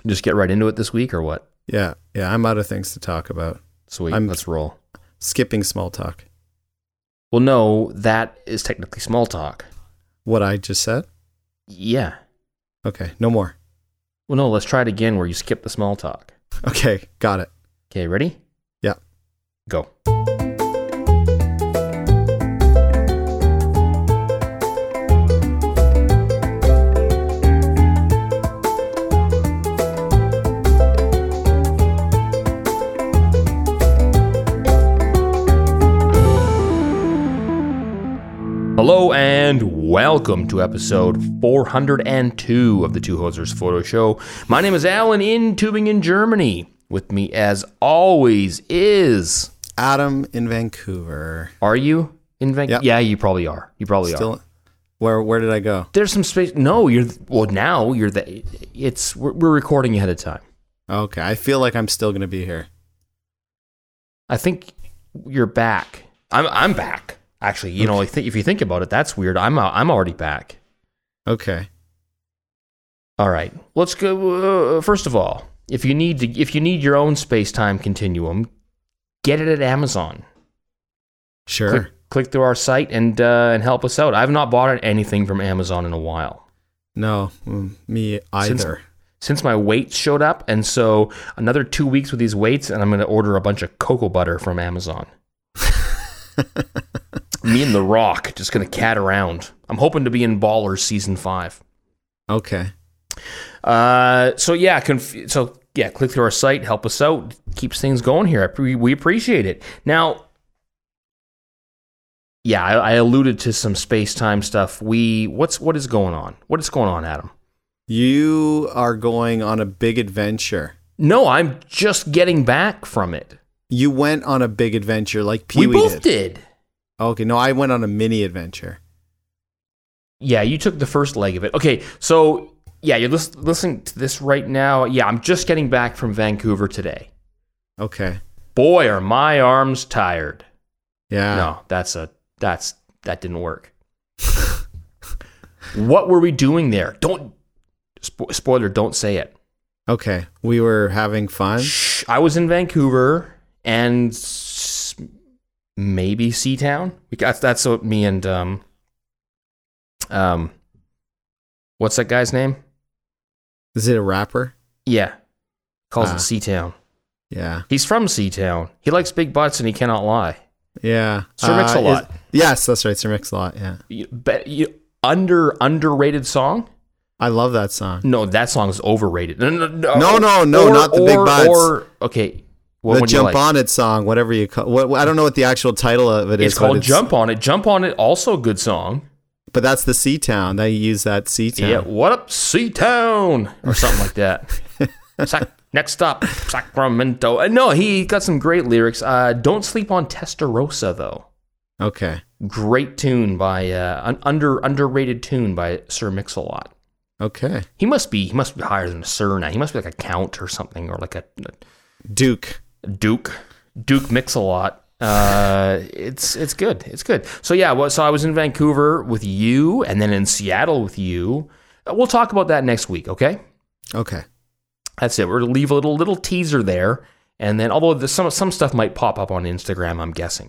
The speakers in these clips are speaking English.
just get right into it this week or what? Yeah, I'm out of things to talk about. Sweet, let's roll. Skipping small talk. Well, no, that is technically small talk. What I just said? Yeah. Okay, no more. Well, no, let's try it again where you skip the small talk. Okay, got it. Okay, ready? Yeah. Go. Hello and welcome to episode 402 of the Two Hosers Photo Show. My name is Alan in Tübingen, Germany. With me, as always, is Adam in Vancouver. Are you in Vancouver? Yep. Yeah, you probably are. You probably are. Where did I go? There's some space. No, now you're we're recording ahead of time. Okay, I feel like I'm still going to be here. I think you're back. I'm back. Actually, you know, if you think about it, that's weird. I'm already back. Okay. All right. Let's go. First of all, if you need your own space-time continuum, get it at Amazon. Sure. Click through our site and help us out. I've not bought anything from Amazon in a while. No, me either. Since my weights showed up, and so another 2 weeks with these weights, and I'm going to order a bunch of cocoa butter from Amazon. Me and The Rock just going to cat around. I'm hoping to be in Ballers season 5. Okay. So click through our site, help us out, keeps things going here. We appreciate it. Now, yeah, I alluded to some space-time stuff. What is going on? What is going on, Adam? You are going on a big adventure. No, I'm just getting back from it. You went on a big adventure like Pee-wee We both did. Okay, no, I went on a mini adventure. Yeah, you took the first leg of it. Okay, so, yeah, you're listening to this right now. Yeah, I'm just getting back from Vancouver today. Okay. Boy, are my arms tired. Yeah. No, that didn't work. What were we doing there? Spoiler, don't say it. Okay, we were having fun. Shh, I was in Vancouver and maybe Seatown. That's what me and what's that guy's name? Is it a rapper? Yeah, calls it Seatown. Yeah, he's from Seatown. He likes big butts and he cannot lie. Yeah, Sir Mix-a-Lot. Yes, that's right, Sir Mix-a-Lot. Yeah, underrated song. I love that song. No, that song is overrated. No, not the big butts. Okay. The Jump On It song, whatever you call. I don't know what the actual title of it is. It's called Jump On It. Jump On It, also a good song. But that's the Seatown. They use that Seatown. Yeah, what up, Seatown? Or something like that. Next up, Sacramento. No, he got some great lyrics. Don't sleep on Testarossa, though. Okay. Great tune by, an underrated tune by Sir Mix-a-Lot. Okay. He must be higher than a Sir now. He must be like a Count or something, or like a Duke Mix-a-Lot. It's good. It's good. So yeah, so I was in Vancouver with you, and then in Seattle with you. We'll talk about that next week. Okay. Okay. That's it. We're gonna leave a little teaser there, and then although some stuff might pop up on Instagram, I'm guessing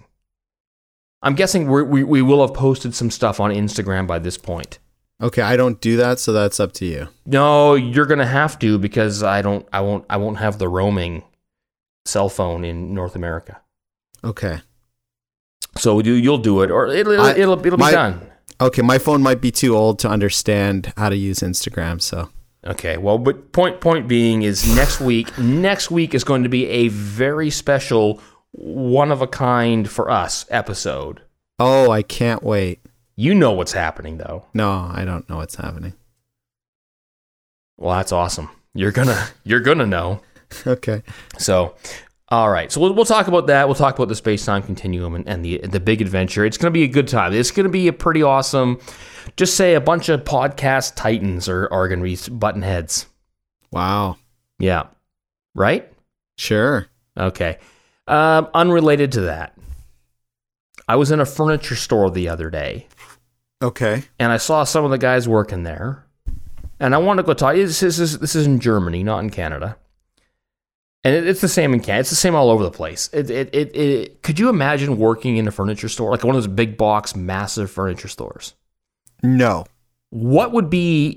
we will have posted some stuff on Instagram by this point. Okay, I don't do that, so that's up to you. No, you're gonna have to because I won't have the roaming cell phone in North America. Okay. So you'll do it, or it'll be done. Okay, my phone might be too old to understand how to use Instagram, so. Okay, well, but point being is next week is going to be a very special, one of a kind for us episode. Oh, I can't wait. You know what's happening, though. No, I don't know what's happening. Well, that's awesome. You're gonna know. Okay. So, all right. So we'll talk about that. We'll talk about the space-time continuum and the big adventure. It's going to be a good time. It's going to be a pretty awesome. Just say a bunch of podcast titans are going to be button heads. Wow. Yeah. Right? Sure. Okay. Unrelated to that, I was in a furniture store the other day. Okay. And I saw some of the guys working there. and I want to go talk. This is in Germany, not in Canada. And it's the same in Canada. It's the same all over the place. Could you imagine working in a furniture store, like one of those big box, massive furniture stores? No. What would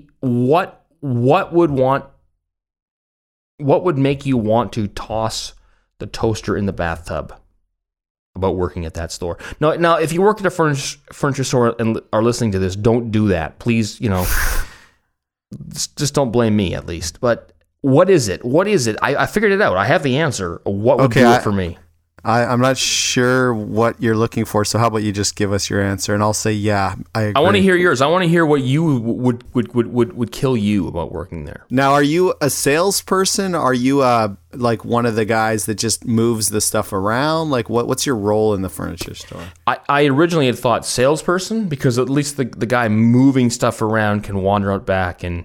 make you want to toss the toaster in the bathtub about working at that store? Now, if you work at a furniture store and are listening to this, don't do that. Please, just don't blame me at least. But what is it? I figured it out. I have the answer. What would do it for me? I'm not sure what you're looking for, so how about you just give us your answer, and I'll say, yeah, I agree. I want to hear yours. I want to hear what you would kill you about working there. Now, are you a salesperson? Are you like one of the guys that just moves the stuff around? Like, what's your role in the furniture store? I originally had thought salesperson, because at least the guy moving stuff around can wander out back and,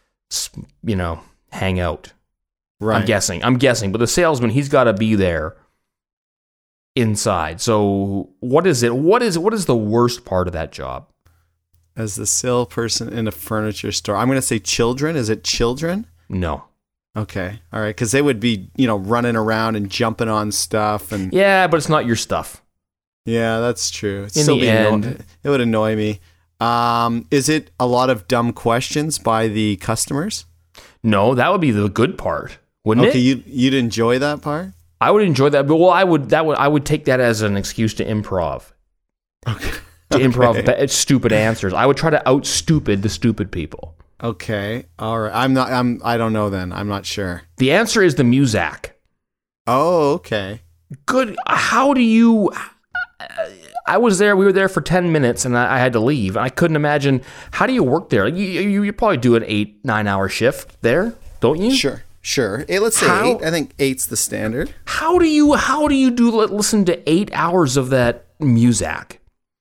hang out. Right. I'm guessing, but the salesman, he's got to be there inside. So what is it? What is the worst part of that job? As the salesperson in a furniture store, I'm going to say children. Is it children? No. Okay. All right. Because they would be, running around and jumping on stuff. And yeah, but it's not your stuff. Yeah, that's true. In the end, it would annoy me. Is it a lot of dumb questions by the customers? No, that would be the good part, wouldn't it? Okay, you'd enjoy that part? I would enjoy that, but I would take that as an excuse to improv. Okay. To improv stupid answers. I would try to out-stupid the stupid people. Okay. All right. I don't know then. I'm not sure. The answer is the Muzak. Oh, okay. Good. How do you... I was there. We were there for 10 minutes, and I had to leave. And I couldn't imagine. How do you work there? You probably do an 8-9 hour shift there, don't you? Sure. Let's say 8. I think 8's the standard. How do you listen to 8 hours of that Muzak?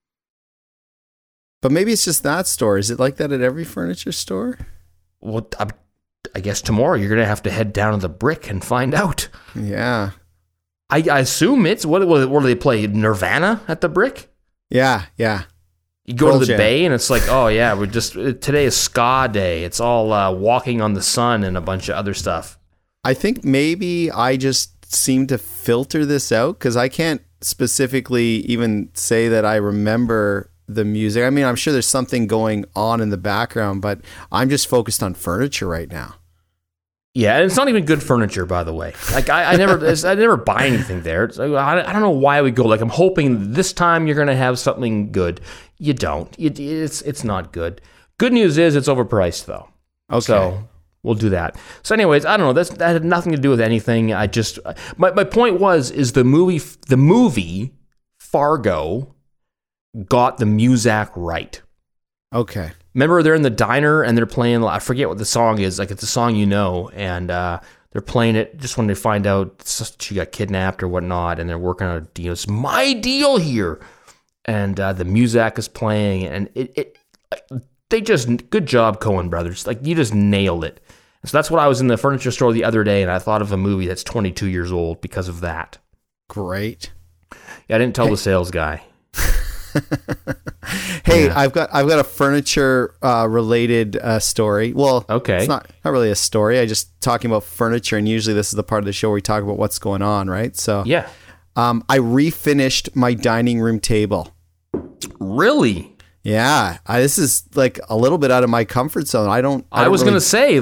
But maybe it's just that store. Is it like that at every furniture store? Well, I guess tomorrow you're gonna have to head down to the Brick and find out. Yeah. I assume it's what do they play? Nirvana at the Brick? Yeah. You go to the Bay and it's like, oh yeah, today is ska day. It's all walking on the sun and a bunch of other stuff. I think maybe I just seem to filter this out because I can't specifically even say that I remember the music. I mean, I'm sure there's something going on in the background, but I'm just focused on furniture right now. Yeah, and it's not even good furniture, by the way. Like I never buy anything there. I don't know why we go. Like I'm hoping this time you're gonna have something good. You don't. It's not good. Good news is it's overpriced though. Okay. So we'll do that. So anyways, I don't know. That had nothing to do with anything. I just my point is the movie Fargo got the Muzak right. Okay. Remember, they're in the diner and they're playing, I forget what the song is, like it's a song and they're playing it just when they find out she got kidnapped or whatnot, and they're working on a deal. It's my deal here. And the Muzak is playing, and they just, good job, Coen brothers. Like, you just nailed it. And so that's what I was in the furniture store the other day, and I thought of a movie that's 22 years old because of that. Great. Yeah, I didn't tell the sales guy. Hey, yeah. I've got a furniture related story. Well, okay, it's not really a story. I just talking about furniture, and usually this is the part of the show where we talk about what's going on, right? So yeah, I refinished my dining room table. Really? Yeah, this is like a little bit out of my comfort zone. I was gonna say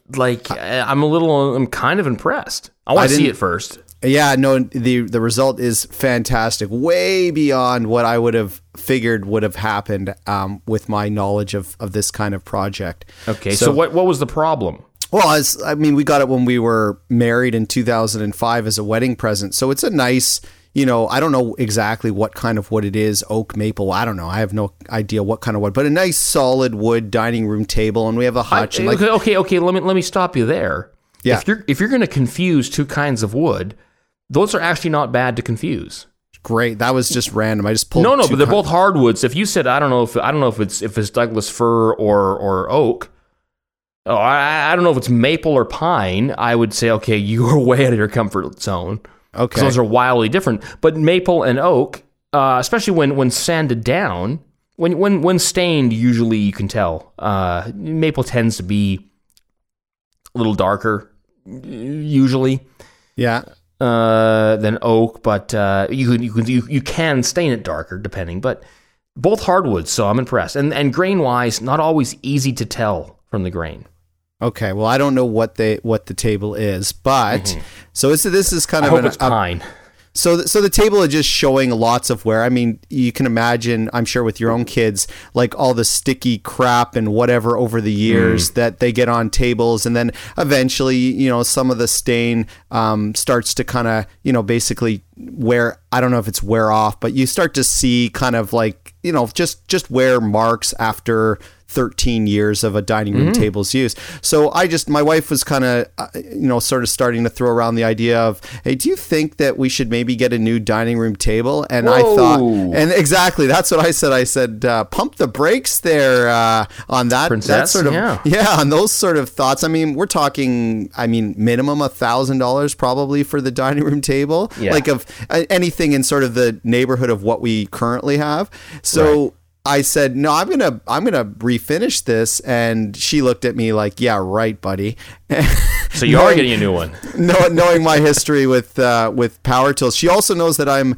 I'm kind of impressed. I want to see it first. Yeah, no, the result is fantastic. Way beyond what I would have figured would have happened with my knowledge of this kind of project. Okay, so what was the problem? Well, we got it when we were married in 2005 as a wedding present. So it's a nice, I don't know exactly what kind of wood it is, oak, maple, I don't know. I have no idea what kind of wood, but a nice solid wood dining room table, and we have a hutch. Okay, let me stop you there. Yeah. If you're going to confuse two kinds of wood, those are actually not bad to confuse. Great. That was just random. I just pulled. No, but they're both hardwoods. If you said I don't know if it's Douglas fir or oak. Oh, I don't know if it's maple or pine. I would say okay, you are way out of your comfort zone. Okay. 'Cause those are wildly different. But maple and oak, especially when sanded down, when stained, usually you can tell. Maple tends to be a little darker, usually. Yeah. Than oak, but you can stain it darker depending. But both hardwoods, so I'm impressed. And grain wise, not always easy to tell from the grain. Okay, well, I don't know what the table is, but so this is kind I of hope it's pine. So the table is just showing lots of wear. I mean, you can imagine, I'm sure with your own kids, like all the sticky crap and whatever over the years that they get on tables. And then eventually, you know, some of the stain starts to kind of, you know, basically wear. I don't know if it's wear off, but you start to see kind of like, you know, just wear marks after 13 years of a dining room table's use. So my wife was kind of, you know, sort of starting to throw around the idea of, hey, do you think that we should maybe get a new dining room table? And I thought, and exactly, that's what I said. I said, pump the brakes there on that. Princess, that sort of, on those sort of thoughts. I mean, we're talking, minimum $1,000 probably for the dining room table, like of anything in sort of the neighborhood of what we currently have. So. Right. I said, no, I'm gonna refinish this, and she looked at me like, yeah, right, buddy. So you are getting a new one. Knowing my history with power tools, she also knows that I'm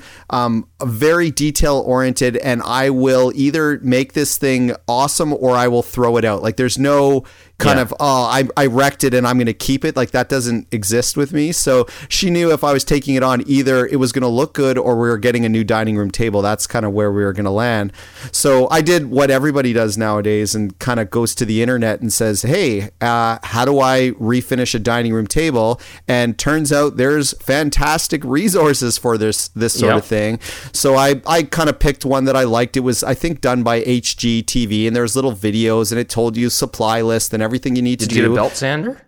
very detail oriented, and I will either make this thing awesome or I will throw it out. Like there's no kind of, I wrecked it and I'm going to keep it. Like that doesn't exist with me. So she knew if I was taking it on, either it was going to look good or we were getting a new dining room table. That's kind of where we were going to land. So I did what everybody does nowadays and kind of goes to the internet and says, hey, how do I refinish a dining room table? And turns out there's fantastic resources for this sort of thing. So I kind of picked one that I liked. It was, I think, done by HGTV, and there's little videos and it told you supply list and everything you need to do. Did you get a belt sander?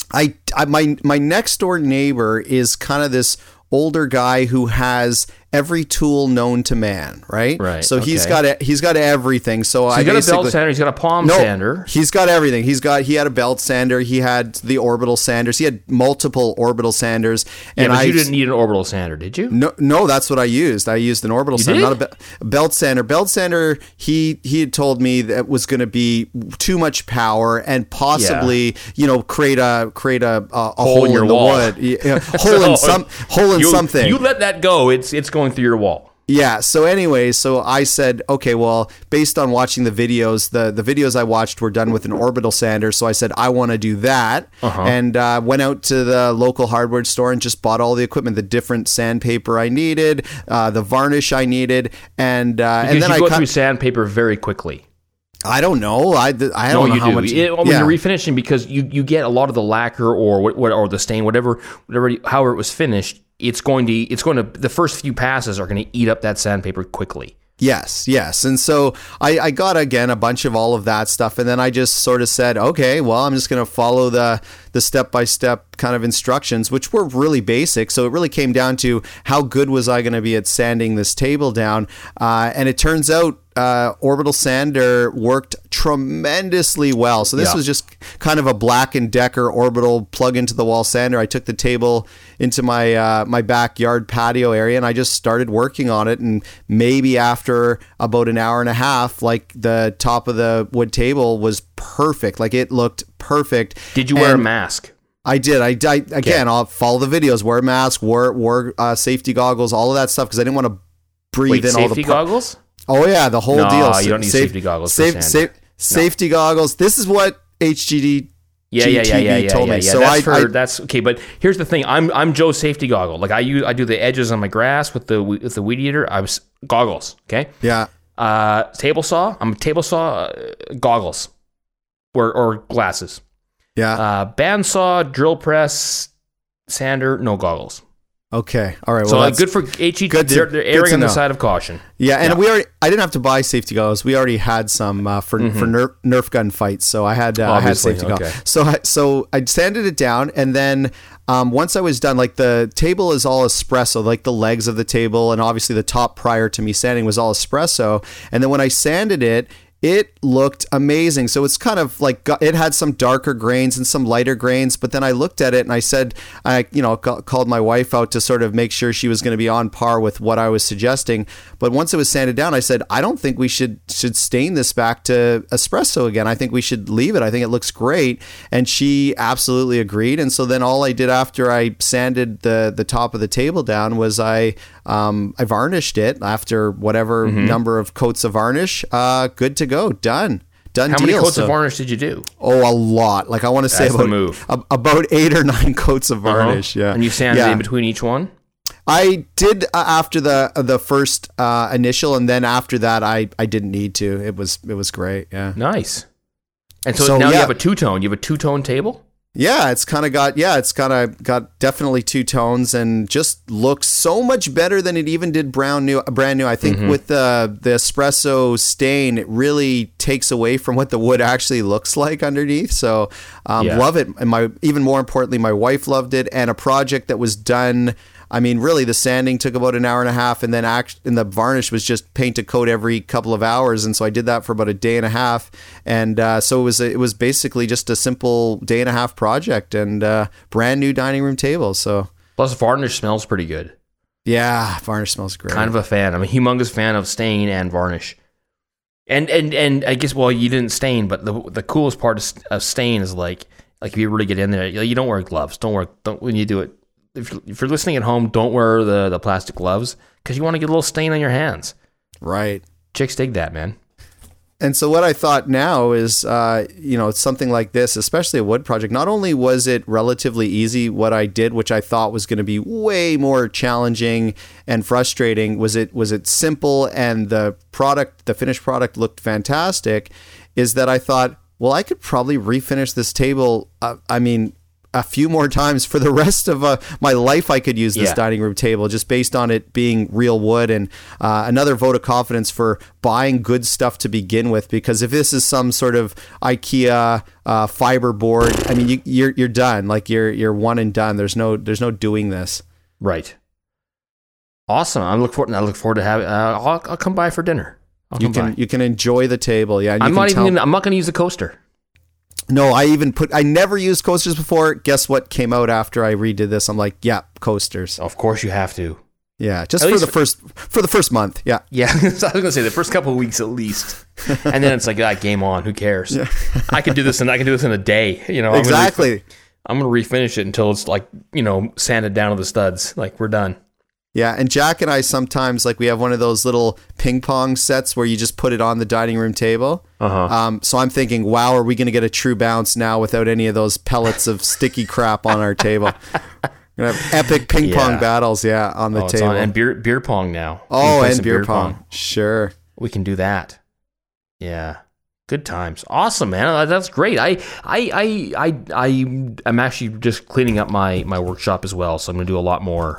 My next door neighbor is kind of this older guy who has every tool known to man, right? Right. So he's got everything. So he's got a belt sander. He's got a palm sander. He's got everything. He had a belt sander. He had the orbital sanders. He had multiple orbital sanders. And but you didn't need an orbital sander, did you? No, that's what I used. I used an orbital sander, not a belt sander. Belt sander. He had told me that was going to be too much power and possibly create a hole in your wall. Wood. Yeah, hole in something. You let that go. It's going through your wall. Yeah. So anyway, so I said, okay, well, based on watching the videos, the videos I watched were done with an orbital sander. So I said, I want to do that. And went out to the local hardware store and just bought all the equipment, the different sandpaper I needed, the varnish I needed. And then I go through sandpaper very quickly. I don't know. I don't know how much. When you're refinishing, because you get a lot of the lacquer or the stain, however it was finished. It's going to the first few passes are going to eat up that sandpaper quickly. Yes. And so I got, again, a bunch of all of that stuff. And then I just sort of said, okay, well, I'm just going to follow the step-by-step kind of instructions, which were really basic. So it really came down to how good was I going to be at sanding this table down. And it turns out orbital sander worked tremendously well. So this was just kind of a Black & Decker orbital plug into the wall sander. I took the table into my my backyard patio area and I just started working on it. And maybe after about an hour and a half, like the top of the wood table was perfect. Like it looked perfect. Did you wear a mask? I did. Again, I'll follow the videos. Wear a mask. Wore safety goggles. All of that stuff because I didn't want to breathe in all the safety goggles. Oh yeah, the whole deal. No, you don't need safety goggles. Safety goggles. This is what HGTV told me. So that's okay. But here's the thing. I'm Joe's safety goggle. Like I do the edges on my grass with the weed eater. I was goggles. Okay. Yeah. Table saw. I'm table saw goggles, or glasses. Yeah. Bandsaw, drill press, sander, no goggles. Okay. All right. Well, so good for HE. They're erring on the side of caution. Yeah, and I didn't have to buy safety goggles. We already had some for Nerf gun fights, so I had safety goggles. So I sanded it down, and then once I was done, like the table is all espresso, like the legs of the table, and obviously the top prior to me sanding was all espresso. And then when I sanded it, It looked amazing. So it's kind of like it had some darker grains and some lighter grains, but then I looked at it and I said, called my wife out to sort of make sure she was going to be on par with what I was suggesting. But once it was sanded down, I said, I don't think we should stain this back to espresso again. I think we should leave it. I think it looks great. And she absolutely agreed. And so then all I did after I sanded the top of the table down was I varnished it after whatever number of coats of varnish. Good to go. Done. How many coats of varnish did you do? Oh, a lot. Like I want to say about 8 or 9 coats of varnish. Yeah. And you sanded in between each one? I did after the first initial, and then after that I didn't need to. It was great. Yeah. Nice. And so now you have a two-tone. You have a two-tone table? Yeah, it's kind of got definitely 2 tones and just looks so much better than it even did brand new. I think with the espresso stain, it really takes away from what the wood actually looks like underneath. So love it. And even more importantly, my wife loved it. And a project that was done, I mean, really, the sanding took about an hour and a half, and then the varnish was just paint a coat every couple of hours, and so I did that for about a day and a half, and so it was basically just a simple day and a half project, and brand new dining room table. So plus, varnish smells pretty good. Yeah, varnish smells great. Kind of a fan. I'm a humongous fan of stain and varnish, and I guess you didn't stain, but the coolest part of stain is like if you really get in there, you don't wear gloves. Don't when you do it. If you're listening at home, don't wear the plastic gloves because you want to get a little stain on your hands. Right. Chicks dig that, man. And so what I thought now is, something like this, especially a wood project, not only was it relatively easy what I did, which I thought was going to be way more challenging and frustrating, was it simple and the finished product looked fantastic, is that I thought, well, I could probably refinish this table. A few more times for the rest of my life. I could use this dining room table just based on it being real wood, and another vote of confidence for buying good stuff to begin with, because if this is some sort of IKEA fiber board, I mean, you're done. Like you're one and done. There's no doing this. Right. Awesome. I look forward to having. I'll come by for dinner. You can enjoy the table. Yeah. And I'm not going to use the coaster. No, I never used coasters before. Guess what came out after I redid this? I'm like, yeah, coasters. Of course you have to. Yeah, just for the first month. Yeah. Yeah. So I was going to say the first couple of weeks at least. And then it's like, game on. Who cares? Yeah. I can do this in a day. Exactly. I'm going to refinish it until it's like, sanded down to the studs. Like we're done. Yeah, and Jack and I sometimes, we have one of those little ping pong sets where you just put it on the dining room table. So I'm thinking, wow, are we going to get a true bounce now without any of those pellets of sticky crap on our table? We're going to have epic ping pong battles, on the table. And beer pong now. Oh, and beer pong. Sure. We can do that. Yeah. Good times. Awesome, man. That's great. I'm actually just cleaning up my workshop as well, so I'm going to do a lot more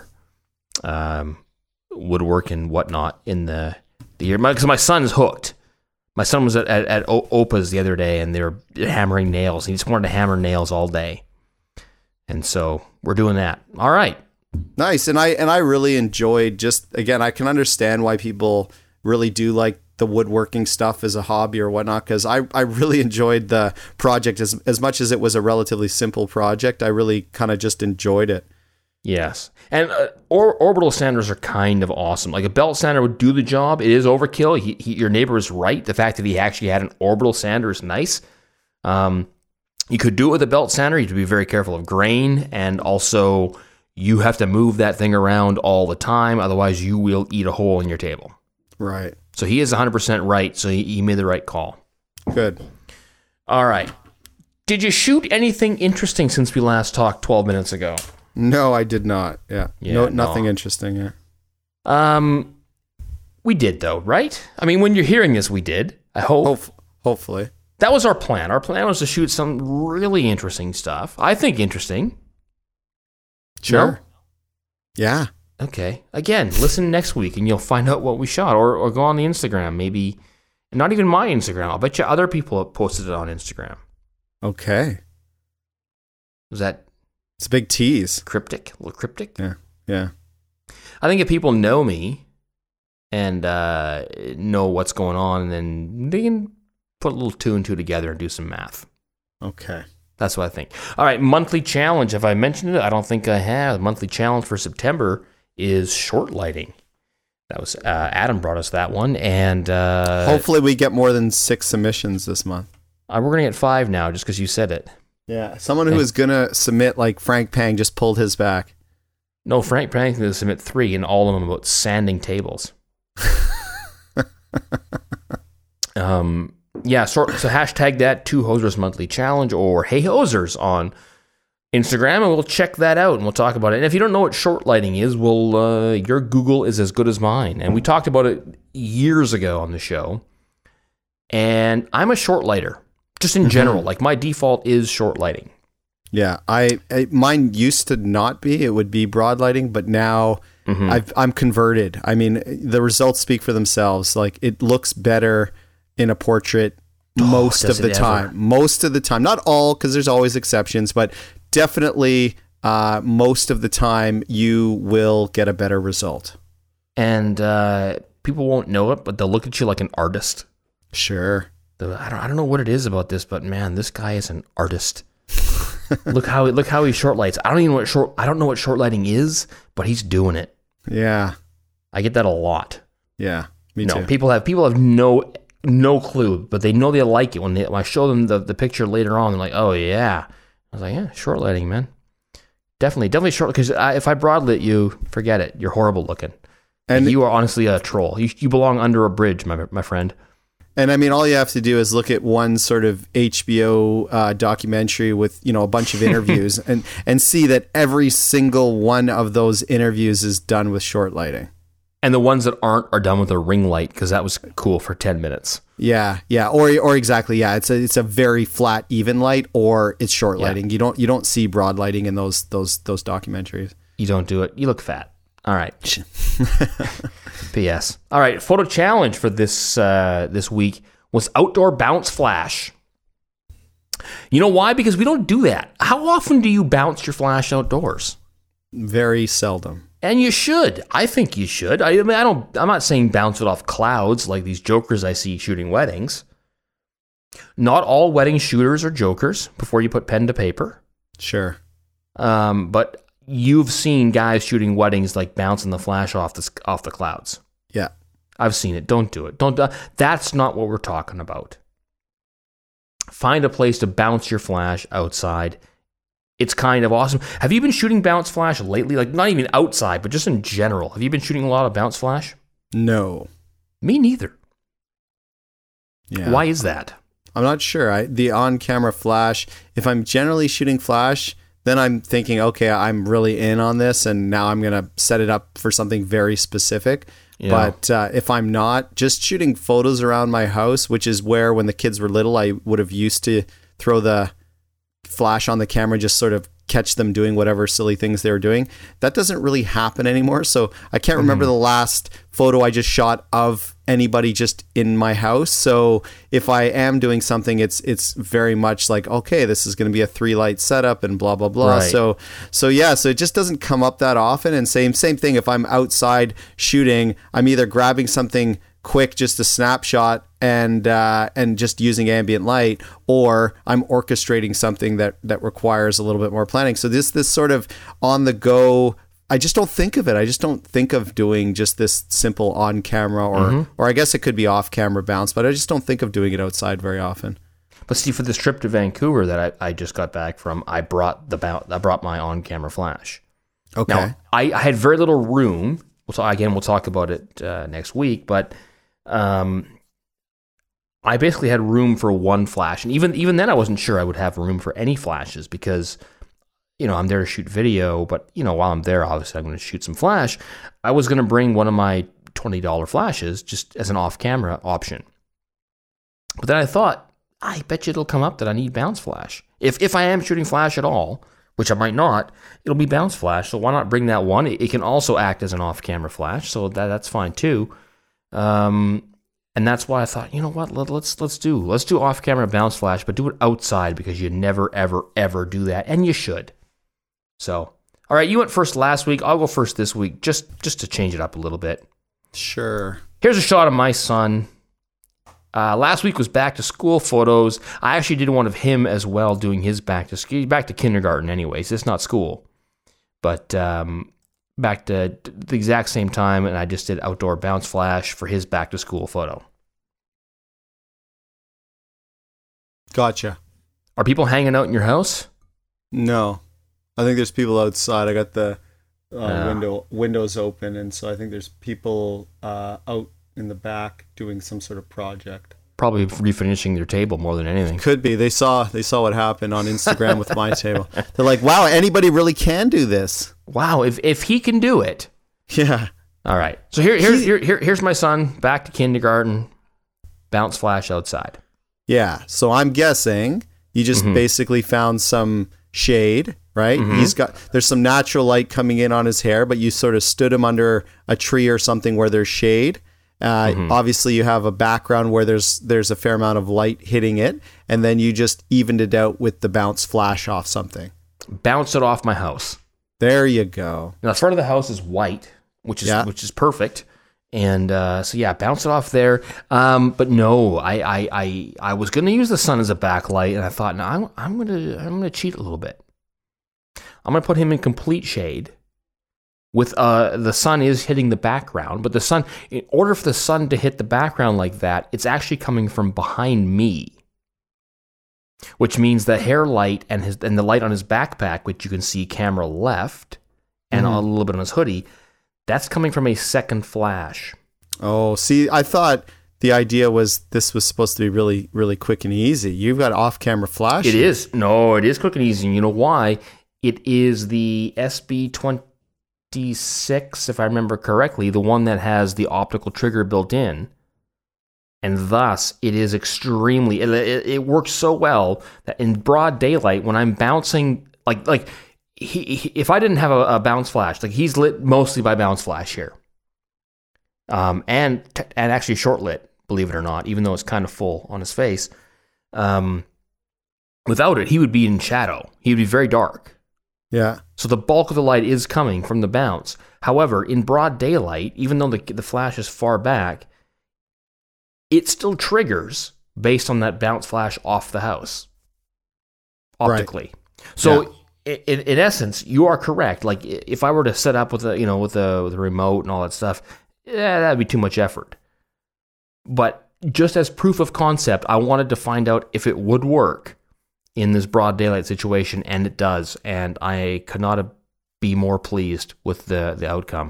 woodwork and whatnot in the year, because my son is hooked. My son was at Opa's the other day, and they're hammering nails. He just wanted to hammer nails all day, and so we're doing that. All right, nice. And I really enjoyed, just again, I can understand why people really do like the woodworking stuff as a hobby or whatnot, because I really enjoyed the project as much as it was a relatively simple project. I really kind of just enjoyed it. Yes. And orbital sanders are kind of awesome. Like a belt sander would do the job. It is overkill. Your neighbor is right. The fact that he actually had an orbital sander is nice. You could do it with a belt sander. You have to be very careful of grain, and also you have to move that thing around all the time. Otherwise, you will eat a hole in your table. Right. So he is 100% right. So he made the right call. Good. All right. Did you shoot anything interesting since we last talked 12 minutes ago? No, I did not. Yeah. Nothing interesting. Yeah. We did though, right? I mean, when you're hearing this, we did. I hope. Hopefully. That was our plan. Our plan was to shoot some really interesting stuff. I think interesting. Sure. No? Yeah. Okay. Again, listen next week and you'll find out what we shot, or go on the Instagram. Maybe not even my Instagram. I'll bet you other people have posted it on Instagram. Okay. Was that? It's a big tease. Cryptic? A little cryptic? Yeah. I think if people know me and know what's going on, then they can put a little two and two together and do some math. Okay. That's what I think. All right, monthly challenge. Have I mentioned it? I don't think I have. The monthly challenge for September is short lighting. That was Adam brought us that one, and hopefully we get more than 6 submissions this month. We're gonna get 5 now, just because you said it. Yeah, someone who was gonna submit like Frank Pang just pulled his back. No, Frank Pang's gonna submit 3, and all of them about sanding tables. Yeah, so hashtag that 2 Hosers Monthly Challenge or Hey Hosers on Instagram, and we'll check that out and we'll talk about it. And if you don't know what short lighting is, your Google is as good as mine. And we talked about it years ago on the show. And I'm a short lighter, just in general. Like my default is short lighting. Yeah, mine used to not be. It would be broad lighting, but now I'm converted. I mean, the results speak for themselves. Like it looks better in a portrait most of the time. Most of the time, not all, because there's always exceptions, but definitely most of the time you will get a better result. And people won't know it, but they'll look at you like an artist. Sure. I don't know what it is about this, but man, this guy is an artist. look how he short lights. I don't know what short lighting is, but he's doing it. Yeah. I get that a lot. Yeah. Me too. People have no clue, but they know they like it when I show them the picture later on. They're like, "Oh yeah." I was like, "Yeah, short lighting, man. Definitely short." Because if I broadlit you, forget it. You're horrible looking, and you are honestly a troll. You belong under a bridge, my friend. And I mean, all you have to do is look at one sort of HBO documentary with a bunch of interviews, and see that every single one of those interviews is done with short lighting. And the ones that aren't are done with a ring light because that was cool for 10 minutes. Yeah, or exactly, yeah. It's a very flat, even light, or it's short lighting. You don't see broad lighting in those documentaries. You don't do it. You look fat. All right. P.S. All right. Photo challenge for this week was outdoor bounce flash. You know why? Because we don't do that. How often do you bounce your flash outdoors? Very seldom. And you should. I think you should. I'm not saying bounce it off clouds like these jokers I see shooting weddings. Not all wedding shooters are jokers before you put pen to paper. Sure. But you've seen guys shooting weddings like bouncing the flash off the clouds. Yeah. I've seen it. Don't do it. That's not what we're talking about. Find a place to bounce your flash outside. It's kind of awesome. Have you been shooting bounce flash lately? Like not even outside, but just in general. Have you been shooting a lot of bounce flash? No. Me neither. Yeah. Why is that? I'm not sure. The on-camera flash, if I'm generally shooting flash, then I'm thinking, okay, I'm really in on this, and now I'm going to set it up for something very specific. Yeah. But if I'm not, just shooting photos around my house, which is where when the kids were little, I would have used to throw the flash on the camera, just sort of catch them doing whatever silly things they were doing. That doesn't really happen anymore. So I can't remember the last photo I just shot of anybody just in my house. So if I am doing something, it's very much like, okay, this is going to be a 3-light setup and blah, blah, blah. Right. So it just doesn't come up that often. And same thing. If I'm outside shooting, I'm either grabbing something quick, just a snapshot, and just using ambient light, or I'm orchestrating something that requires a little bit more planning. So this sort of on the go, I just don't think of it. I just don't think of doing just this simple on camera or I guess it could be off camera bounce, but I just don't think of doing it outside very often. But see, for this trip to Vancouver that I just got back from, I brought my on camera flash. Okay. Now, I had very little room. We'll talk about it next week, but I basically had room for one flash, and even then I wasn't sure I would have room for any flashes because, I'm there to shoot video, but, while I'm there, obviously I'm going to shoot some flash. I was going to bring one of my $20 flashes just as an off-camera option. But then I thought, I bet you it'll come up that I need bounce flash. If I am shooting flash at all, which I might not, it'll be bounce flash, so why not bring that one? It can also act as an off-camera flash, so that's fine too. And that's why I thought, you know what, let's do off-camera bounce flash, but do it outside because you never, ever, ever do that, and you should. So, all right, you went first last week. I'll go first this week, just to change it up a little bit. Sure. Here's a shot of my son Last week was back to school photos. I actually did one of him as well, doing his back to kindergarten anyways. It's not school. But back to the exact same time, and I just did outdoor bounce flash for his back to school photo. Gotcha. Are people hanging out in your house? No. I think there's people outside. I got the windows open, and so I think there's people out in the back doing some sort of project. Probably refinishing their table more than anything. Could be. They saw what happened on Instagram with my table. They're like, wow, anybody really can do this. Wow, if he can do it. Yeah. All right. So here's my son back to kindergarten. Bounce flash outside. Yeah. So I'm guessing you just basically found some shade, right? There's some natural light coming in on his hair, but you sort of stood him under a tree or something where there's shade. Obviously you have a background where there's a fair amount of light hitting it, and then you just evened it out with the bounce flash off something. Bounce it off my house. There you go. Now the front of the house is white, which is perfect. And so yeah, bounce it off there. But no, I was gonna use the sun as a backlight, and I thought, no, I'm gonna cheat a little bit. I'm gonna put him in complete shade. With the sun is hitting the background, but the sun, in order for the sun to hit the background like that, it's actually coming from behind me, which means the hair light and the light on his backpack, which you can see camera left, and a little bit on his hoodie, that's coming from a second flash. Oh, see, I thought the idea was this was supposed to be really, really quick and easy. You've got off-camera flash. It is. No, it is quick and easy. And you know why? It is the SB26, if I remember correctly, the one that has the optical trigger built in. And thus, it is extremely, it works so well that in broad daylight, when I'm bouncing, like if I didn't have a bounce flash, like he's lit mostly by bounce flash here. And actually short lit, believe it or not, even though it's kind of full on his face. Without it, he would be in shadow. He would be very dark. Yeah. So the bulk of the light is coming from the bounce. However, in broad daylight, even though the flash is far back, it still triggers based on that bounce flash off the house optically. Right. So in essence, you are correct. Like if I were to set up with the remote and all that stuff, that'd be too much effort. But just as proof of concept, I wanted to find out if it would work in this broad daylight situation, and it does. And I could not be more pleased with the outcome.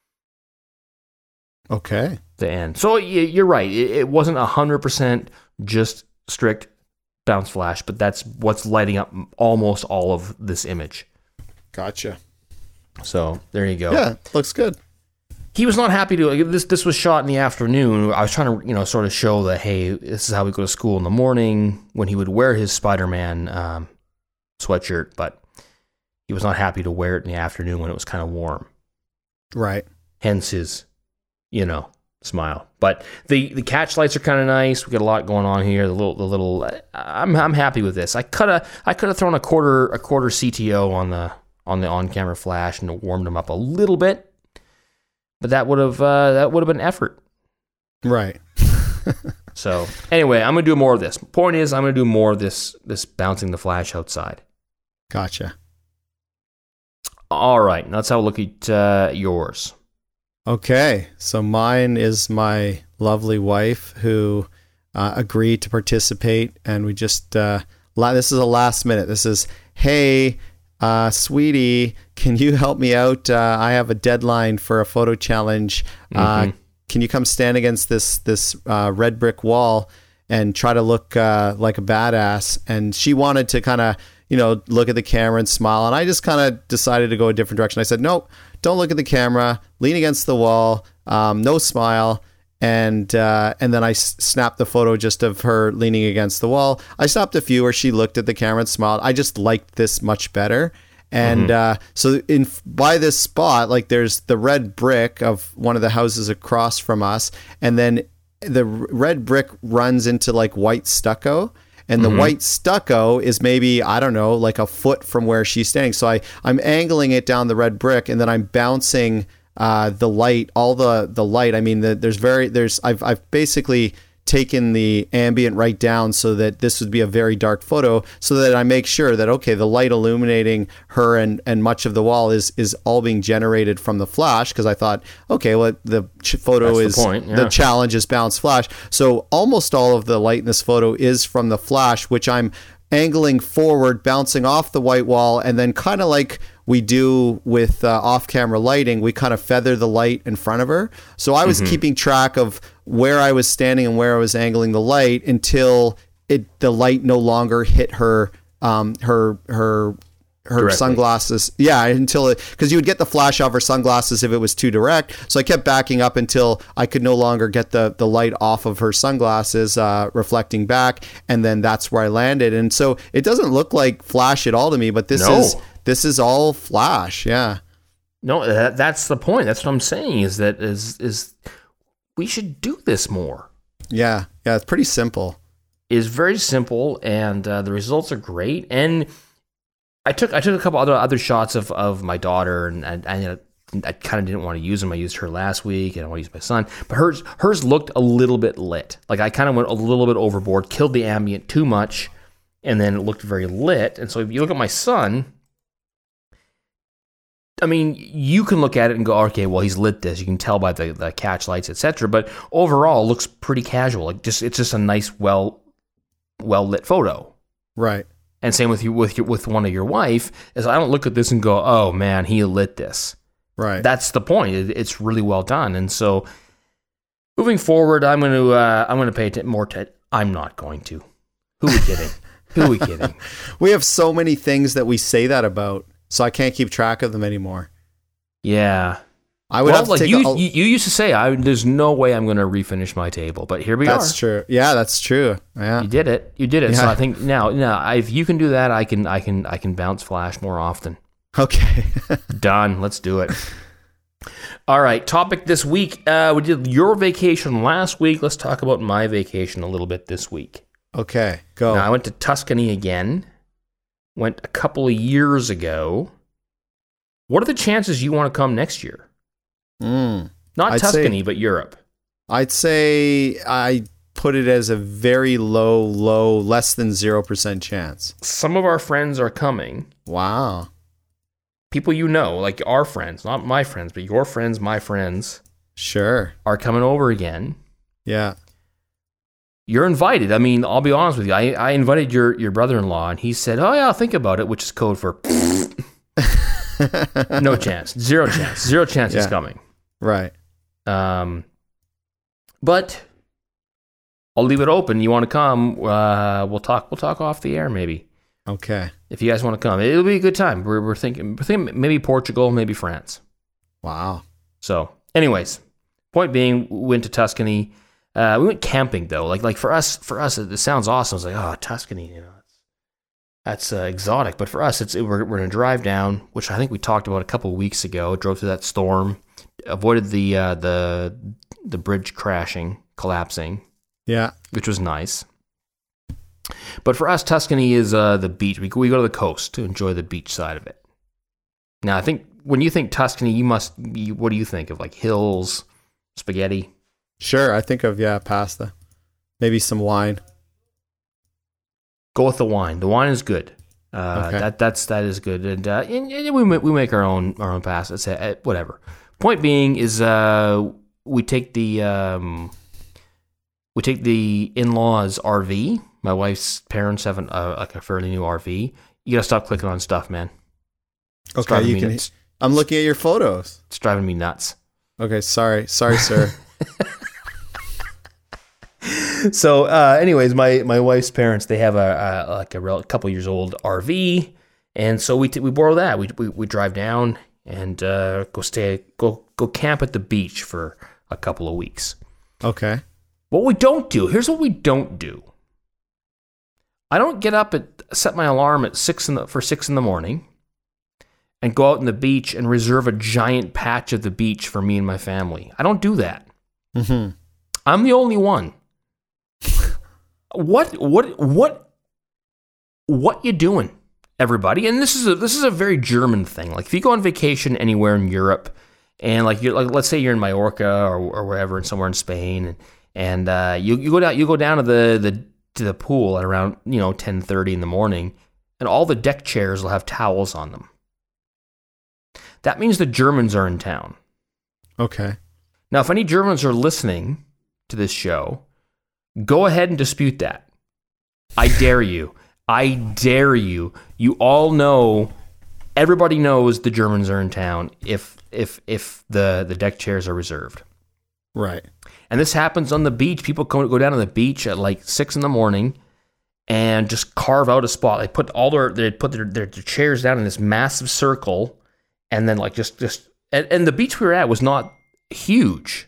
Okay. The end. So you're right. It wasn't 100% just strict bounce flash, but that's what's lighting up almost all of this image. Gotcha. So there you go. Yeah, looks good. He was not happy to. This was shot in the afternoon. I was trying to, sort of show that, hey, this is how we go to school in the morning, when he would wear his Spider-Man sweatshirt, but he was not happy to wear it in the afternoon when it was kind of warm. Right. Hence his, smile. But the catch lights are kind of nice. We got a lot going on here. The little. I'm happy with this. I could have thrown a quarter CTO on the on-camera flash and warmed them up a little bit. But that would have been effort. Right. So anyway, I'm gonna do more of this. Point is, I'm gonna do more of this bouncing the flash outside. Gotcha. All right, now let's have a look at yours. Okay, so mine is my lovely wife who agreed to participate, and we just this is a last minute. This is, hey, sweetie, can you help me out? I have a deadline for a photo challenge. Can you come stand against this red brick wall and try to look like a badass? And she wanted to kind of, look at the camera and smile. And I just kind of decided to go a different direction. I said, nope, don't look at the camera, lean against the wall, no smile. And then I snapped the photo just of her leaning against the wall. I stopped a few where she looked at the camera and smiled. I just liked this much better. And so by this spot, like there's the red brick of one of the houses across from us, and then the red brick runs into like white stucco, and the white stucco is maybe, I don't know, like a foot from where she's standing. So I'm angling it down the red brick, and then I'm bouncing the light, all the light. I mean, I've basically taken the ambient right down so that this would be a very dark photo, so that I make sure that, okay, the light illuminating her and much of the wall is all being generated from the flash, because I thought, okay, well, the photo That's is the point, yeah. the challenge is bounce flash. So almost all of the light in this photo is from the flash, which I'm angling forward, bouncing off the white wall, and then kind of like we do with off-camera lighting, we kind of feather the light in front of her. So I was keeping track of where I was standing and where I was angling the light until the light no longer hit her Directly. sunglasses. Yeah, until because you would get the flash off her sunglasses if it was too direct. So I kept backing up until I could no longer get the light off of her sunglasses reflecting back, and then that's where I landed. And so it doesn't look like flash at all to me, but this is all flash. Yeah. No, that's the point. That's what I'm saying. Is that is we should do this more. Yeah. It's pretty simple. It's very simple, and the results are great. And I took a couple other shots of my daughter, and I kind of didn't want to use them. I used her last week, and I want to use my son. But hers looked a little bit lit. Like I kind of went a little bit overboard, killed the ambient too much, and then it looked very lit. And so if you look at my son, I mean, you can look at it and go, okay, well, he's lit this. You can tell by the catch lights, etc. But overall, it looks pretty casual. Like it's just a nice, well lit photo. Right. And same with you with one of your wife, is I don't look at this and go, oh man, he lit this. Right. That's the point. It's really well done. And so moving forward, I'm going to pay more attention. I'm not going to. Who are we kidding? Who are we kidding? We have so many things that we say that about, so I can't keep track of them anymore. Yeah. I would have to take you used to say, there's no way I'm going to refinish my table, but here we are. That's true. Yeah, that's true. Yeah. You did it. Yeah. So I think now if you can do that, I can bounce flash more often. Okay. Done. Let's do it. All right. Topic this week. We did your vacation last week. Let's talk about my vacation a little bit this week. Okay. Go. Now, I went to Tuscany again. Went a couple of years ago. What are the chances you want to come next year? Not Tuscany, but Europe. I'd say I put it as a very low, less than 0% chance. Some of our friends are coming. Wow. People you know, like our friends, not my friends, but your friends, my friends. Sure. Are coming over again. Yeah. You're invited. I mean, I'll be honest with you. I invited your brother-in-law, and he said, oh, yeah, I'll think about it, which is code for no chance. 0 chance. 0 chance he's coming. Right. But I'll leave it open. You want to come? We'll talk off the air, maybe. Okay. If you guys want to come, it'll be a good time. We're thinking maybe Portugal, maybe France. Wow. So, anyways, point being, we went to Tuscany. We went camping though. Like for us, it sounds awesome. It's like, oh, Tuscany, that's exotic. But for us, we're gonna drive down, which I think we talked about a couple of weeks ago. Drove through that storm, avoided the bridge collapsing. Yeah, which was nice. But for us, Tuscany is the beach. We go to the coast to enjoy the beach side of it. Now, I think when you think Tuscany, what do you think of? Like hills, spaghetti? Sure, I think of pasta, maybe some wine. Go with the wine. The wine is good. Okay. That is good, and we make our own pasta. Whatever. Point being is we take the in-laws RV. My wife's parents have a fairly new RV. You gotta stop clicking on stuff, man. Okay, you can. I'm looking at your photos. It's driving me nuts. Okay, sorry, sir. So, anyways, my wife's parents, they have a couple years old RV, and so we borrow that. We drive down and go camp at the beach for a couple of weeks. Okay. What we don't do. Here's what we don't do. I don't get up set my alarm at 6 in the morning and go out on the beach and reserve a giant patch of the beach for me and my family. I don't do that. Mm-hmm. I'm the only one. What you doing, everybody? And this is a very German thing. Like if you go on vacation anywhere in Europe, and let's say you're in Mallorca or wherever, and somewhere in Spain, And you go down to the pool at around 10:30 in the morning, and all the deck chairs will have towels on them. That means the Germans are in town. Okay. Now, if any Germans are listening to this show, go ahead and dispute that. I dare you. I dare you. You all know, everybody knows the Germans are in town if the deck chairs are reserved. Right. And this happens on the beach. People go down to the beach at like 6 a.m. and just carve out a spot. They put their chairs down in this massive circle, and then like just and the beach we were at was not huge.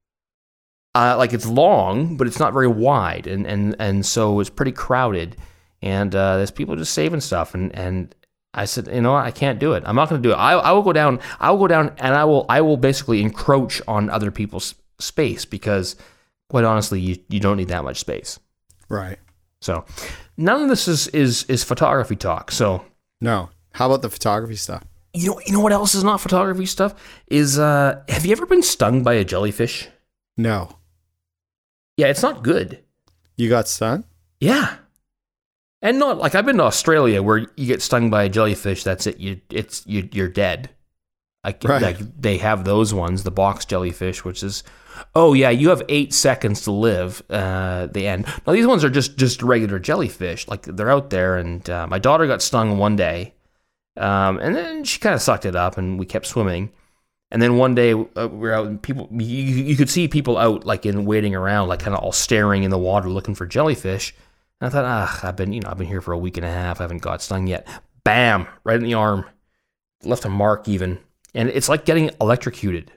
Like it's long, but it's not very wide, and so it's pretty crowded. And there's people just saving stuff, and I said, you know what, I can't do it. I'm not going to do it. I will go down, and I will basically encroach on other people's space, because quite honestly, you don't need that much space. Right. So none of this is photography talk. So no. How about the photography stuff? You know what else is not photography stuff? Is have you ever been stung by a jellyfish? No. Yeah, it's not good. You got stung? Yeah. And not like, I've been to Australia where you get stung by a jellyfish, that's it. You're dead. Like they have those ones, the box jellyfish, which is, oh yeah, you have 8 seconds to live. The end. Now these ones are just regular jellyfish, like they're out there. And my daughter got stung one day, and then she kind of sucked it up, and we kept swimming. And then one day we were out, and people, you could see people out like waiting around, like kind of all staring in the water looking for jellyfish. And I thought, I've been here for a week and a half. I haven't got stung yet. Bam! Right in the arm. Left a mark even. And it's like getting electrocuted.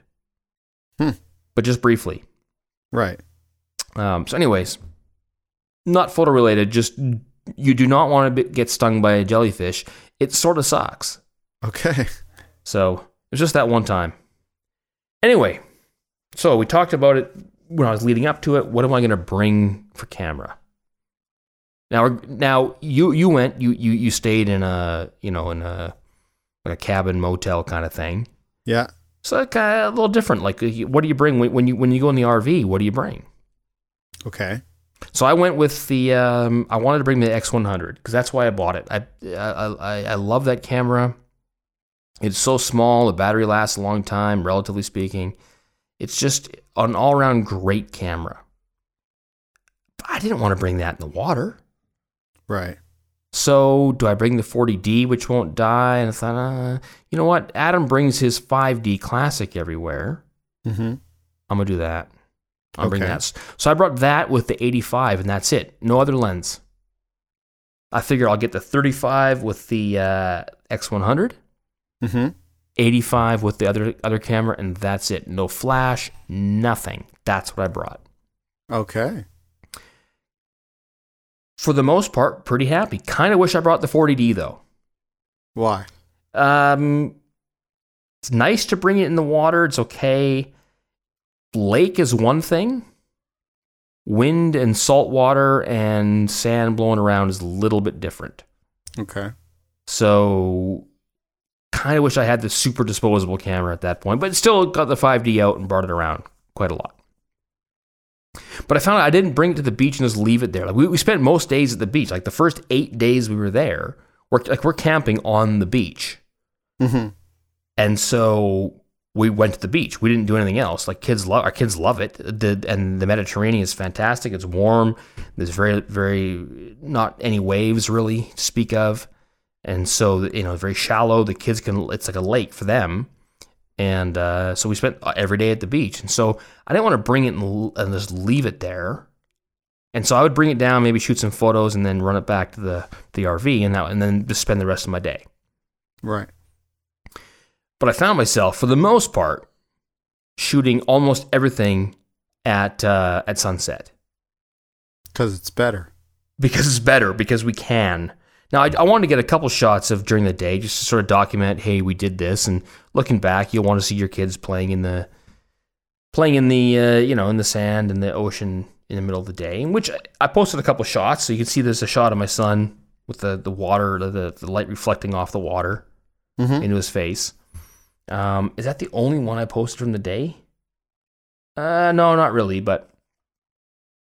But just briefly. Right. So anyways, not photo related, just you do not want to get stung by a jellyfish. It sort of sucks. Okay. So it was just that one time. Anyway, so we talked about it when I was leading up to it. What am I going to bring for camera? Now you went, you stayed in a cabin motel kind of thing. Yeah. So like a little different. Like, what do you bring when you go in the RV? What do you bring? Okay. So I went with the I wanted to bring the X100 because that's why I bought it. I love that camera. It's so small. The battery lasts a long time, relatively speaking. It's just an all-around great camera. But I didn't want to bring that in the water. Right. So do I bring the 40D, which won't die? And I thought, you know what? Adam brings his 5D Classic everywhere. Mm-hmm. I'm going to do that. I'll bring that. So I brought that with the 85, and that's it. No other lens. I figure I'll get the 35 with the X100, 85 with the other camera, and that's it. No flash, nothing. That's what I brought. Okay. For the most part, pretty happy. Kind of wish I brought the 40D, though. Why? It's nice to bring it in the water. It's okay. Lake is one thing. Wind and salt water and sand blowing around is a little bit different. Okay. So, kind of wish I had the super disposable camera at that point, but still got the 5D out and brought it around quite a lot. But I found out I didn't bring it to the beach and just leave it there. Like we spent most days at the beach. Like the first 8 days we were there, we're camping on the beach. Mm-hmm. And so we went to the beach. We didn't do anything else. Like our kids love it. And the Mediterranean is fantastic. It's warm. There's very, very not any waves really to speak of. And so, very shallow. The kids it's like a lake for them. And so we spent every day at the beach. And so I didn't want to bring it and just leave it there. And so I would bring it down, maybe shoot some photos, and then run it back to the RV, and then just spend the rest of my day. Right. But I found myself, for the most part, shooting almost everything at sunset. Because it's better. Because it's better, because we can. Now, I wanted to get a couple shots of during the day, just to sort of document, hey, we did this. And looking back, you'll want to see your kids playing in the in the sand and the ocean in the middle of the day. In which I posted a couple shots, so you can see there's a shot of my son with the water, the light reflecting off the water into his face. Is that the only one I posted from the day? No, not really, but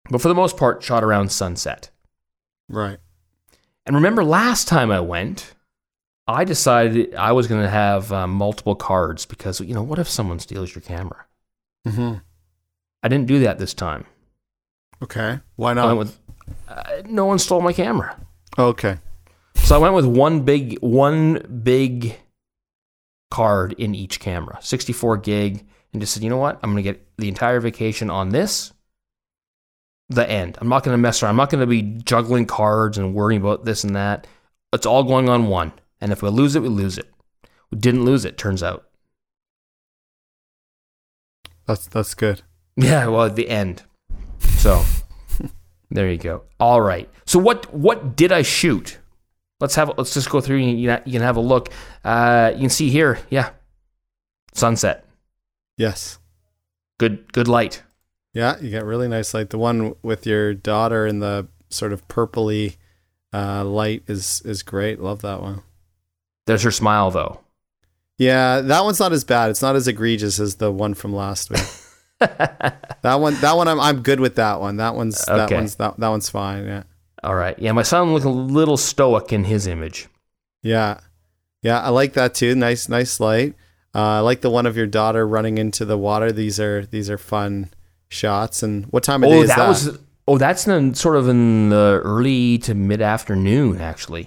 but for the most part, shot around sunset. Right. And remember last time I went, I decided I was going to have multiple cards because, what if someone steals your camera? Mm-hmm. I didn't do that this time. Okay. Why not? No one stole my camera. Okay. So I went with one big card in each camera, 64 gig, and just said, you know what? I'm going to get the entire vacation on this. The end. I'm not going to mess around. I'm not going to be juggling cards and worrying about this and that. It's all going on one. And if we lose it, we lose it. We didn't lose it, turns out. That's good. Yeah, well, at the end. So, there you go. All right. So what did I shoot? Let's just go through and you can have a look. You can see here, yeah. Sunset. Yes. Good light. Yeah, you get really nice light. The one with your daughter in the sort of purpley light is great. Love that one. There's her smile, though. Yeah, that one's not as bad. It's not as egregious as the one from last week. that one, I'm good with that one. That one's fine. Yeah. All right. Yeah, my son looked a little stoic in his image. Yeah, I like that too. Nice light. I like the one of your daughter running into the water. These are fun shots. And what time of day is that? That's sort of in the early to mid afternoon, actually.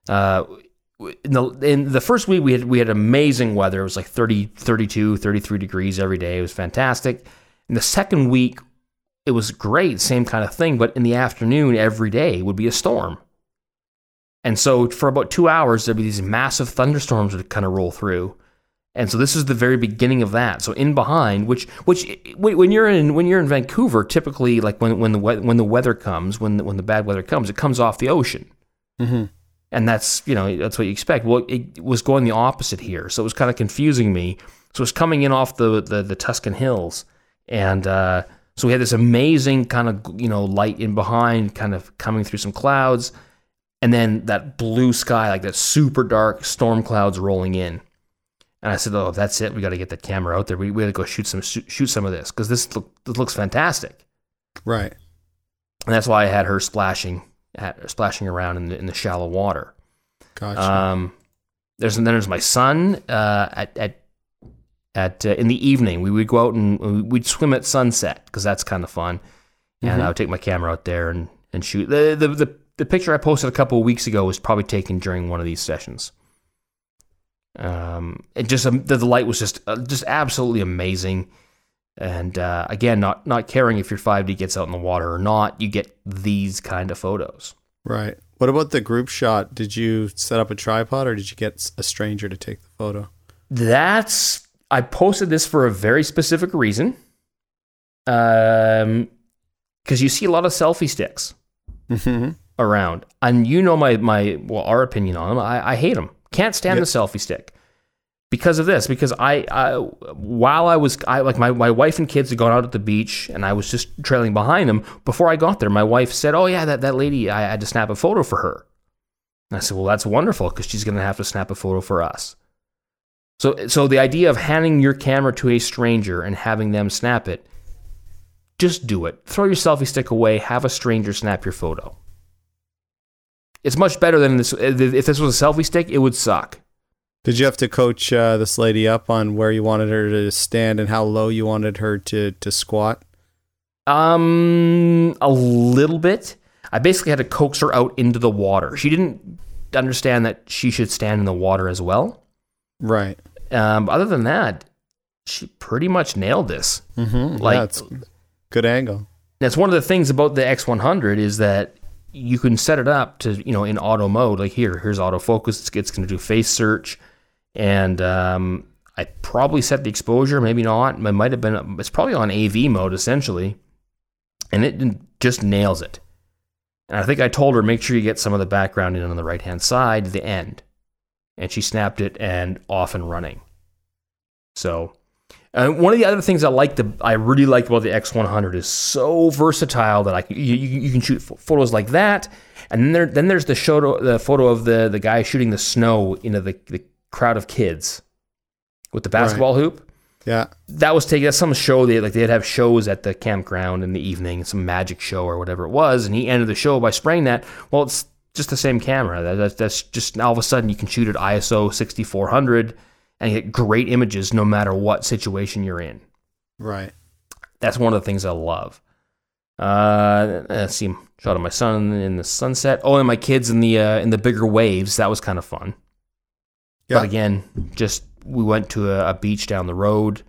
In the first week, we had amazing weather. It was like 30, 32, 33 degrees every day. It was fantastic. In the second week, it was great, same kind of thing. But in the afternoon, every day would be a storm. And so for about 2 hours, there'd be these massive thunderstorms that would kind of roll through. And so this is the very beginning of that. So in behind, which when you're in Vancouver, typically like when the weather comes, when the bad weather comes, it comes off the ocean. Mm-hmm. And that's what you expect. Well, it was going the opposite here, so it was kind of confusing me. So it was coming in off the Tuscan Hills, and so we had this amazing kind of light in behind, kind of coming through some clouds, and then that blue sky, like that super dark storm clouds rolling in. And I said, "Oh, that's it. We got to get that camera out there. We got to go shoot some of this because this looks fantastic." Right. And that's why I had her splashing around in the shallow water. Gotcha. There's my son in the evening. We would go out and we'd swim at sunset because that's kind of fun. And I would take my camera out there and shoot. The picture I posted a couple of weeks ago was probably taken during one of these sessions. It just the light was just absolutely amazing. And again, not caring if your 5D gets out in the water or not, you get these kind of photos. Right. What about the group shot? Did you set up a tripod or did you get a stranger to take the photo? I posted this for a very specific reason. Because you see a lot of selfie sticks around. And our opinion on them. I hate them. Can't stand the selfie stick. Because of this, because while I was my wife and kids had gone out at the beach and I was just trailing behind them, before I got there, my wife said, "Oh yeah, that lady, I had to snap a photo for her." And I said, "Well, that's wonderful because she's going to have to snap a photo for us." So the idea of handing your camera to a stranger and having them snap it, just do it. Throw your selfie stick away, have a stranger snap your photo. It's much better than this. If this was a selfie stick, it would suck. Did you have to coach this lady up on where you wanted her to stand and how low you wanted her to squat? A little bit. I basically had to coax her out into the water. She didn't understand that she should stand in the water as well. Right. Other than that, she pretty much nailed this. Mm-hmm. That's good angle. That's one of the things about the X100 is that you can set it up to, in auto mode. Like here's autofocus. It's going to do face search. And I probably set the exposure, maybe not. It might have been, it's probably on AV mode essentially. And it just nails it. And I think I told her, make sure you get some of the background in on the right-hand side, the end. And she snapped it and off and running. So one of the other things I really like about the X100 is so versatile that you can shoot photos like that. And then there's the photo of the guy shooting the snow into the crowd of kids with the basketball hoop. Yeah. That's some show they'd have shows at the campground in the evening, some magic show or whatever it was, and he ended the show by spraying that. Well, it's just the same camera. That's just all of a sudden you can shoot at ISO 6400 and get great images no matter what situation you're in. Right. That's one of the things I love. Let's see, shot of my son in the sunset. Oh, and my kids in the bigger waves. That was kind of fun. Yeah. But again, we went to a beach down the road.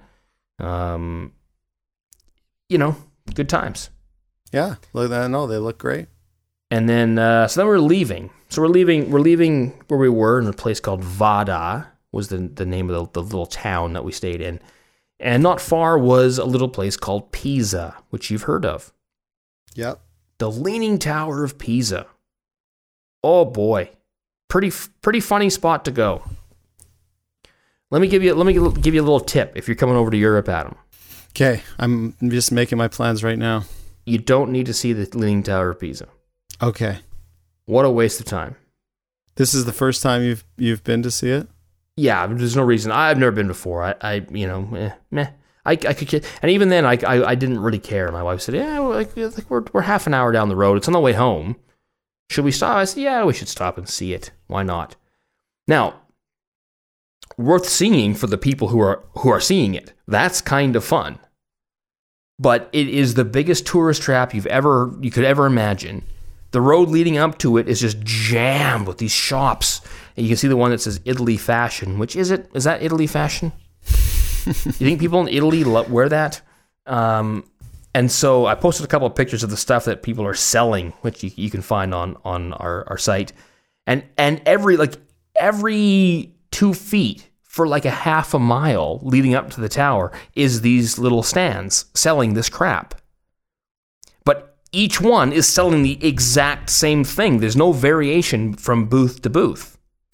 Good times. Yeah. Look, I know they look great. And then, so then we're leaving. So we're leaving where we were in a place called Vada, was the name of the little town that we stayed in. And not far was a little place called Pisa, which you've heard of. Yep. The Leaning Tower of Pisa. Oh boy. Pretty funny spot to go. Let me give you a little tip if you're coming over to Europe, Adam. Okay. I'm just making my plans right now. You don't need to see the Leaning Tower of Pisa. Okay. What a waste of time. This is the first time you've been to see it? Yeah, there's no reason. I've never been before. I could, and even then, I didn't really care. My wife said, "Yeah, we're half an hour down the road. It's on the way home. Should we stop?" I said, "Yeah, we should stop and see it. Why not?" Now, worth seeing for the people who are seeing it. That's kind of fun, but it is the biggest tourist trap you could ever imagine. The road leading up to it is just jammed with these shops. And you can see the one that says Italy Fashion. Which is it? Is that Italy Fashion? You think people in Italy wear that? And so I posted a couple of pictures of the stuff that people are selling, which you can find on our site. And every 2 feet for like a half a mile leading up to the tower is these little stands selling this crap. But each one is selling the exact same thing. There's no variation from booth to booth.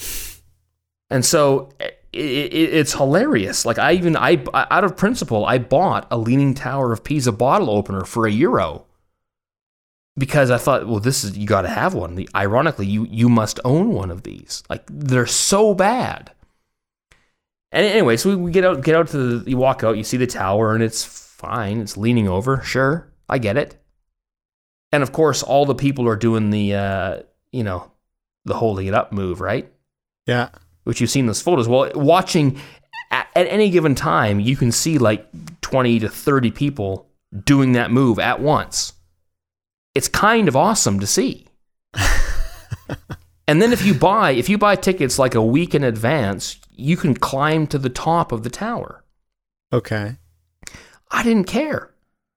And so it's hilarious. Like I out of principle, I bought a Leaning Tower of Pisa bottle opener for €1 because I thought, well, you got to have one. Ironically, you must own one of these. Like they're so bad. And anyway, so we get out you walk out, you see the tower, and it's fine. It's leaning over. Sure, I get it. And of course, all the people are doing the holding it up move, right? Yeah. Which you've seen those photos. Well, watching at any given time, you can see like 20 to 30 people doing that move at once. It's kind of awesome to see. And then if you buy tickets like a week in advance, you can climb to the top of the tower. Okay. I didn't care.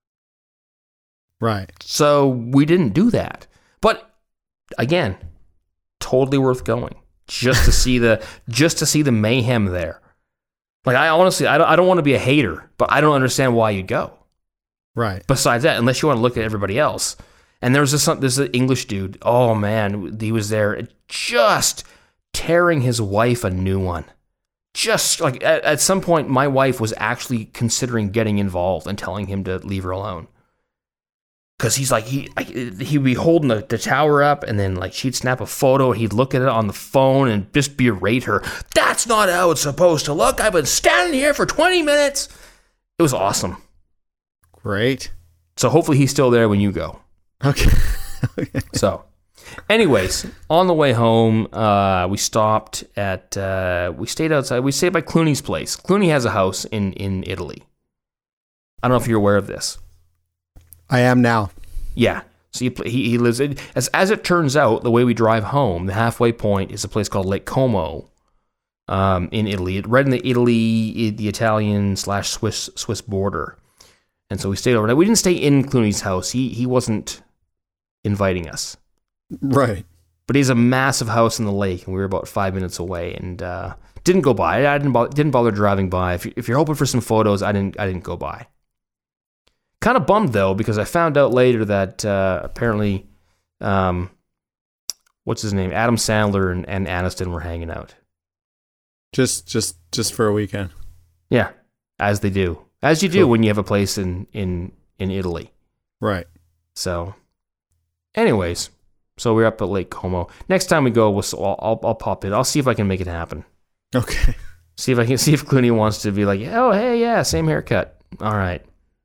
Right. So we didn't do that. But again, totally worth going. Just to see the mayhem there. Like I honestly, I don't want to be a hater, but I don't understand why you'd go. Right. Besides that, unless you want to look at everybody else. And there's an English dude. Oh man, he was there just tearing his wife a new one. Just like at some point, my wife was actually considering getting involved and telling him to leave her alone. Because he's like, he'd be holding the tower up, and then like she'd snap a photo, he'd look at it on the phone and just berate her. That's not how it's supposed to look. I've been standing here for 20 minutes. It was awesome. Great. So hopefully he's still there when you go. Okay. So, anyways, on the way home, we stopped at, we stayed outside. We stayed by Clooney's place. Clooney has a house in Italy. I don't know if you're aware of this. I am now. Yeah. So he lives in, as it turns out, the way we drive home, the halfway point is a place called Lake Como, in Italy, right in the Italian/Swiss border. And so we stayed overnight. We didn't stay in Clooney's house. He wasn't inviting us. Right. But he has a massive house in the lake, and we were about 5 minutes away, and didn't go by. I didn't bother driving by. If you're hoping for some photos, I didn't go by. Kind of bummed though, because I found out later that apparently, what's his name, Adam Sandler and Aniston were hanging out. Just for a weekend. Yeah, as they do, as you do when you have a place in Italy. Right. So, anyways, so we're up at Lake Como. Next time we go, I'll pop in. I'll see if I can make it happen. Okay. See if Clooney wants to be like, oh, hey, yeah, same haircut. All right.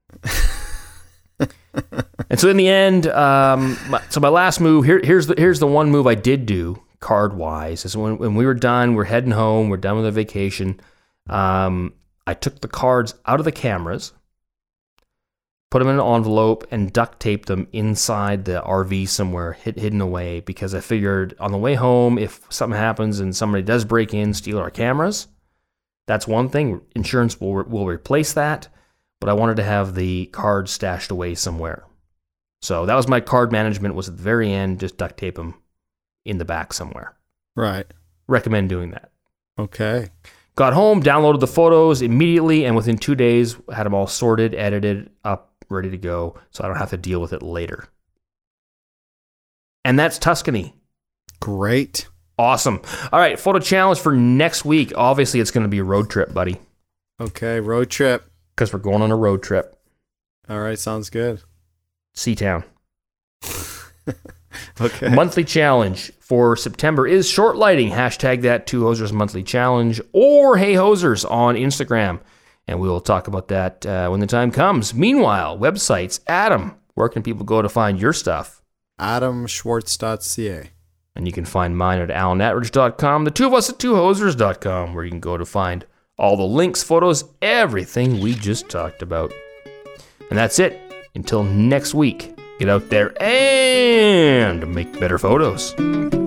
And so in the end, so my last move, here's the one move I did do card-wise, is when we were done, we're heading home, we're done with the vacation, I took the cards out of the cameras, put them in an envelope, and duct taped them inside the RV somewhere, hidden away, because I figured on the way home, if something happens and somebody does break in, steal our cameras, that's one thing. Insurance will replace that, but I wanted to have the cards stashed away somewhere. So that was my card management, was at the very end, just duct tape them in the back somewhere. Right. Recommend doing that. Okay. Got home, downloaded the photos immediately, and within 2 days, had them all sorted, edited, up, ready to go, so I don't have to deal with it later. And that's Tuscany. Great. Awesome. All right, photo challenge for next week. Obviously, it's going to be a road trip, buddy. Okay, road trip. Because we're going on a road trip. All right, sounds good. Seatown. Okay. Monthly challenge for September is short lighting. Hashtag that 2 Hosers Monthly Challenge or Hey Hosers on Instagram. And we will talk about that when the time comes. Meanwhile, websites. Adam, where can people go to find your stuff? AdamSchwartz.ca. And you can find mine at alanatridge.com. The two of us at 2hosers.com, where you can go to find all the links, photos, everything we just talked about. And that's it. Until next week, get out there and make better photos.